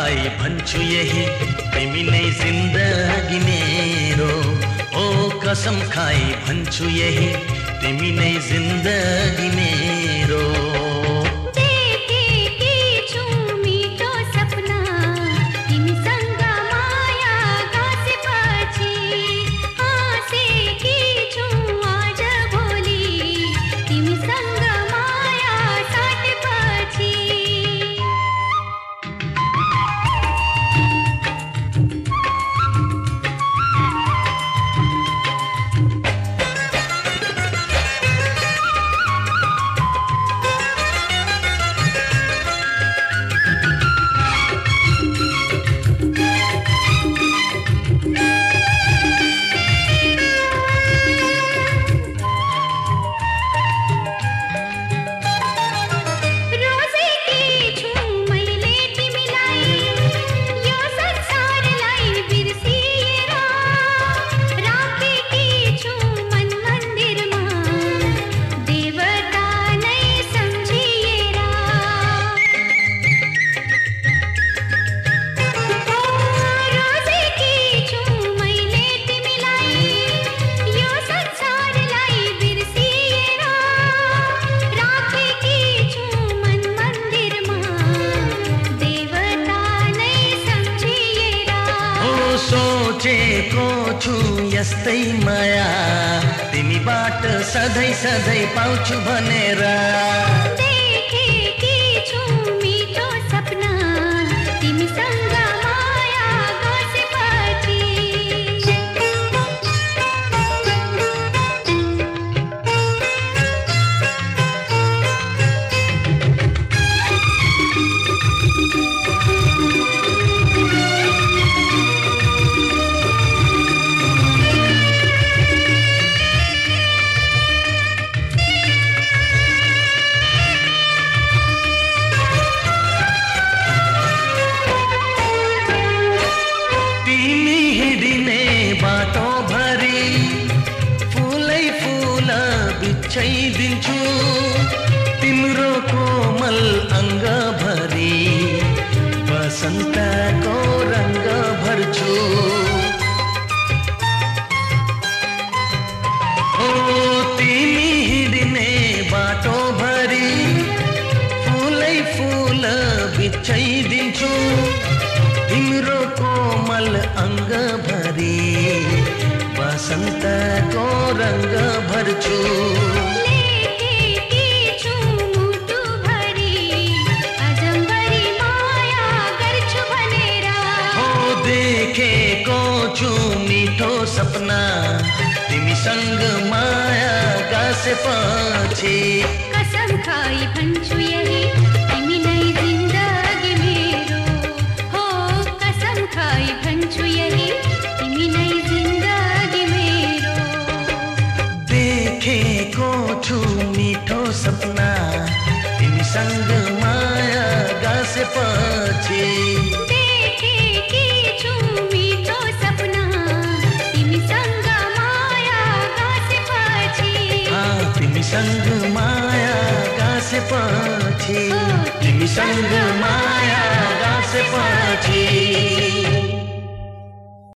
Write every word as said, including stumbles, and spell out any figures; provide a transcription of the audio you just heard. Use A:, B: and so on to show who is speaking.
A: खाई भन्छु यही तिमी नै जिन्दगी मेरो। ओ कसम खाई भन्छु यही तिमी नै जिन्दगी मेरो। सोचेको छु यस्तै माया तिमीबाट सधैँ सधैँ पाउँछु भनेर।
B: देखेकी छु मिठो सपना तिमीसँग माया गसेपछि।
A: बाटो भरी फुलै फुल बिछाइदिन्छु तिम्रो कोमल अङ्ग भरी बसन्तको रङ्ग भर्छु। ओ तिमी हिँड्ने बाटो भरी फुलै फुल बिछाइदिन्छु तिम्रो कोमल अङ्ग भरी बसन्तको रङ्ग भर्छु।
B: लेखेकी छु मुटु भरी अजम्बरी माया गर्छु भनेर।
A: हो देखेको छु मिठो सपना तिमीसँग माया गासेपछि।
B: कसम खाई भन्छु यही तिमी नै जिन्दगी मेरो। हो कसम खाई भन्छु यही तिमी नै जिन्दगी मेरो।
A: देखेको छु मिठो सपना तिमीसँग माया गासेपछि।
B: देखेकी छु मिठो सपना तिमीसँग माया गासेपछि।
A: तिमीसँग माया गासेपछि तिमीसँग माया गासेपछि।